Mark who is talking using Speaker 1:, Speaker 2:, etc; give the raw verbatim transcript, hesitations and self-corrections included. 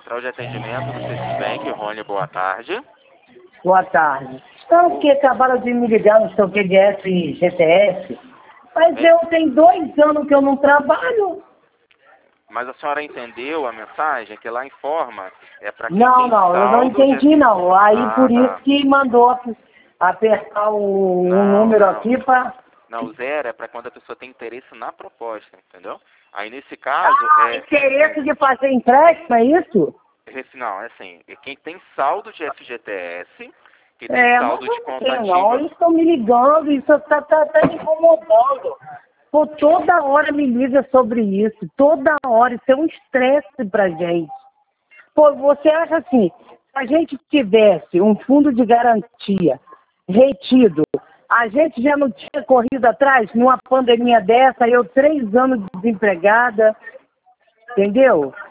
Speaker 1: Central de Atendimento do Citibank. Rony, boa tarde.
Speaker 2: Boa tarde. Então, que acabaram de me ligar no seu P D F G T S, mas
Speaker 1: Bem,
Speaker 2: eu tenho dois anos que eu não trabalho.
Speaker 1: Mas a senhora entendeu a mensagem que lá informa? É para quem
Speaker 2: Não,
Speaker 1: tem
Speaker 2: não, eu não
Speaker 1: saldo
Speaker 2: entendi
Speaker 1: de...
Speaker 2: não. Aí
Speaker 1: Ah,
Speaker 2: por isso
Speaker 1: tá.
Speaker 2: que mandou ap- apertar o, o
Speaker 1: Não,
Speaker 2: número
Speaker 1: não.
Speaker 2: aqui para...
Speaker 1: Não, o zero é para quando a pessoa tem interesse na proposta, entendeu? Aí nesse caso,
Speaker 2: Ah,
Speaker 1: é...
Speaker 2: interesse de fazer empréstimo, é isso?
Speaker 1: Esse, não, é assim, é quem tem saldo de F G T S, que tem
Speaker 2: É, mas
Speaker 1: saldo
Speaker 2: eu
Speaker 1: de
Speaker 2: não
Speaker 1: conta
Speaker 2: sei não.
Speaker 1: ativa...
Speaker 2: Eles estão me ligando, isso está tá, tá me incomodando. Pô, toda hora me liga sobre isso. Toda hora. Isso é um estresse pra gente. Pô, você acha assim, se a gente tivesse um fundo de garantia retido, a gente já não tinha corrido atrás numa pandemia dessa, eu três anos desempregada, entendeu?